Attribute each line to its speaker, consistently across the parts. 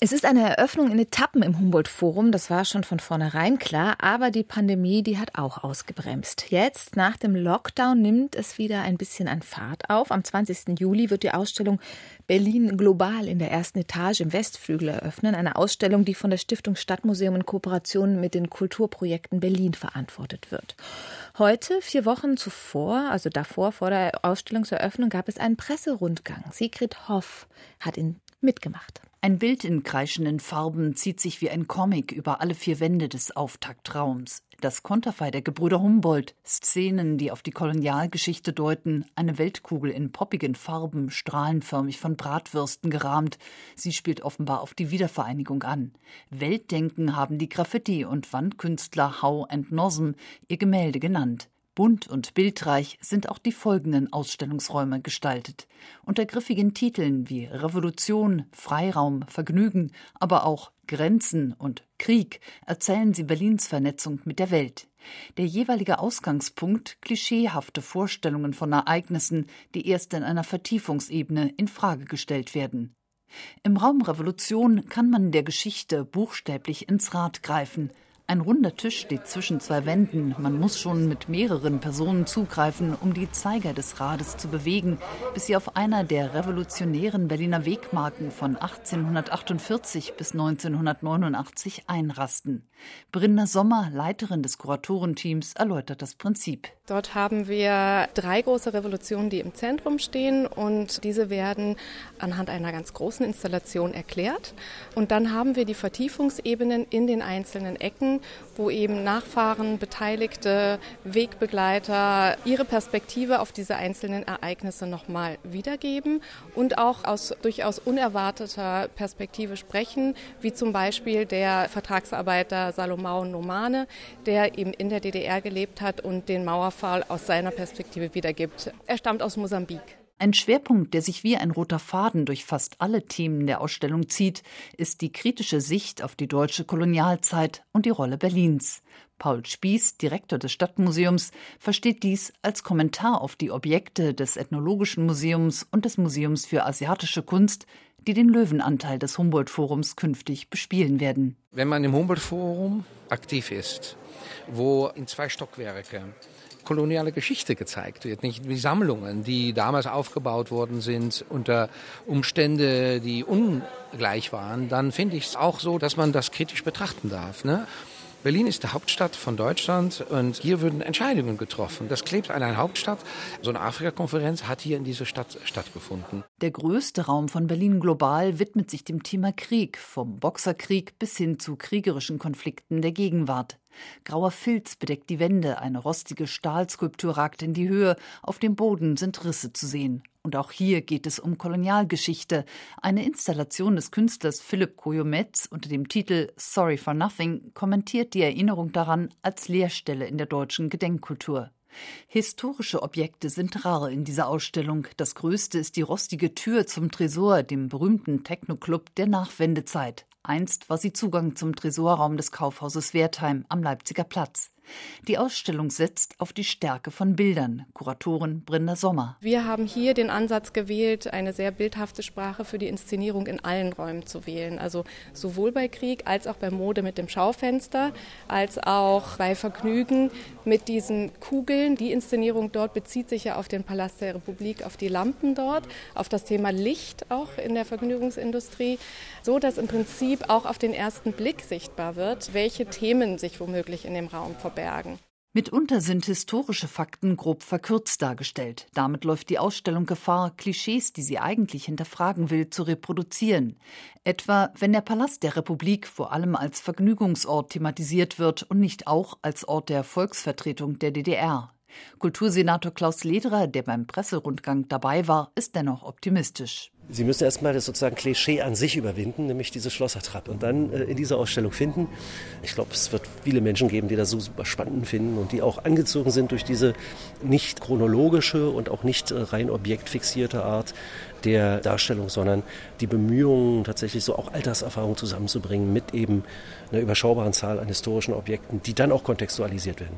Speaker 1: Es ist eine Eröffnung in Etappen im Humboldt-Forum, das war schon von vornherein klar, aber die Pandemie, die hat auch ausgebremst. Jetzt, nach dem Lockdown, nimmt es wieder ein bisschen an Fahrt auf. Am 20. Juli wird die Ausstellung Berlin global in der ersten Etage im Westflügel eröffnen. Eine Ausstellung, die von der Stiftung Stadtmuseum in Kooperation mit den Kulturprojekten Berlin verantwortet wird. Heute, 4 Wochen zuvor, also davor, vor der Ausstellungseröffnung, gab es einen Presserundgang. Sigrid Hoff hat ihn mitgemacht.
Speaker 2: Ein Bild in kreischenden Farben zieht sich wie ein Comic über alle 4 Wände des Auftaktraums. Das Konterfei der Gebrüder Humboldt, Szenen, die auf die Kolonialgeschichte deuten, eine Weltkugel in poppigen Farben, strahlenförmig von Bratwürsten gerahmt. Sie spielt offenbar auf die Wiedervereinigung an. Weltdenken haben die Graffiti- und Wandkünstler Howe and Nosm ihr Gemälde genannt. Bunt und bildreich sind auch die folgenden Ausstellungsräume gestaltet. Unter griffigen Titeln wie Revolution, Freiraum, Vergnügen, aber auch Grenzen und Krieg erzählen sie Berlins Vernetzung mit der Welt. Der jeweilige Ausgangspunkt klischeehafte Vorstellungen von Ereignissen, die erst in einer Vertiefungsebene in Frage gestellt werden. Im Raum Revolution kann man der Geschichte buchstäblich ins Rad greifen. Ein runder Tisch steht zwischen 2 Wänden. Man muss schon mit mehreren Personen zugreifen, um die Zeiger des Rades zu bewegen, bis sie auf einer der revolutionären Berliner Wegmarken von 1848 bis 1989 einrasten. Brinda Sommer, Leiterin des Kuratorenteams, erläutert das Prinzip.
Speaker 3: Dort haben wir 3 große Revolutionen, die im Zentrum stehen, und diese werden anhand einer ganz großen Installation erklärt. Und dann haben wir die Vertiefungsebenen in den einzelnen Ecken, wo eben Nachfahren, Beteiligte, Wegbegleiter ihre Perspektive auf diese einzelnen Ereignisse nochmal wiedergeben und auch aus durchaus unerwarteter Perspektive sprechen, wie zum Beispiel der Vertragsarbeiter Salomao Nomane, der eben in der DDR gelebt hat und den Mauerfall aus seiner Perspektive wiedergibt. Er stammt aus Mosambik.
Speaker 2: Ein Schwerpunkt, der sich wie ein roter Faden durch fast alle Themen der Ausstellung zieht, ist die kritische Sicht auf die deutsche Kolonialzeit und die Rolle Berlins. Paul Spieß, Direktor des Stadtmuseums, versteht dies als Kommentar auf die Objekte des Ethnologischen Museums und des Museums für asiatische Kunst, die den Löwenanteil des Humboldt-Forums künftig bespielen werden.
Speaker 4: Wenn man im Humboldt-Forum aktiv ist, wo in 2 Stockwerke koloniale Geschichte gezeigt wird, nicht die Sammlungen, die damals aufgebaut worden sind unter Umstände, die ungleich waren, dann finde ich es auch so, dass man das kritisch betrachten darf, ne? Berlin ist die Hauptstadt von Deutschland und hier würden Entscheidungen getroffen. Das klebt an einer Hauptstadt. So eine Afrika-Konferenz hat hier in dieser Stadt stattgefunden.
Speaker 2: Der größte Raum von Berlin global widmet sich dem Thema Krieg, vom Boxerkrieg bis hin zu kriegerischen Konflikten der Gegenwart. Grauer Filz bedeckt die Wände, eine rostige Stahlskulptur ragt in die Höhe, auf dem Boden sind Risse zu sehen. Und auch hier geht es um Kolonialgeschichte. Eine Installation des Künstlers Philipp Couillou-Metz unter dem Titel Sorry for Nothing kommentiert die Erinnerung daran als Leerstelle in der deutschen Gedenkkultur. Historische Objekte sind rar in dieser Ausstellung. Das größte ist die rostige Tür zum Tresor, dem berühmten Techno-Club der Nachwendezeit. Einst war sie Zugang zum Tresorraum des Kaufhauses Wertheim am Leipziger Platz. Die Ausstellung setzt auf die Stärke von Bildern. Kuratorin Brinda Sommer.
Speaker 3: Wir haben hier den Ansatz gewählt, eine sehr bildhafte Sprache für die Inszenierung in allen Räumen zu wählen. Also sowohl bei Krieg als auch bei Mode mit dem Schaufenster, als auch bei Vergnügen mit diesen Kugeln. Die Inszenierung dort bezieht sich ja auf den Palast der Republik, auf die Lampen dort, auf das Thema Licht auch in der Vergnügungsindustrie, so dass im Prinzip auch auf den ersten Blick sichtbar wird, welche Themen sich womöglich in dem Raum verbergen.
Speaker 2: Mitunter sind historische Fakten grob verkürzt dargestellt. Damit läuft die Ausstellung Gefahr, Klischees, die sie eigentlich hinterfragen will, zu reproduzieren. Etwa, wenn der Palast der Republik vor allem als Vergnügungsort thematisiert wird und nicht auch als Ort der Volksvertretung der DDR. Kultursenator Klaus Lederer, der beim Presserundgang dabei war, ist dennoch optimistisch.
Speaker 5: Sie müssen erstmal das sozusagen Klischee an sich überwinden, nämlich diese Schlossertrappe, und dann in dieser Ausstellung finden. Ich glaube, es wird viele Menschen geben, die das so super spannend finden und die auch angezogen sind durch diese nicht chronologische und auch nicht rein objektfixierte Art der Darstellung, sondern die Bemühungen, tatsächlich so auch Alterserfahrung zusammenzubringen mit eben einer überschaubaren Zahl an historischen Objekten, die dann auch kontextualisiert werden.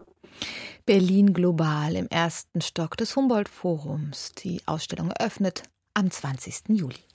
Speaker 1: Berlin global im 1. Stock des Humboldt-Forums. Die Ausstellung eröffnet am 20. Juli.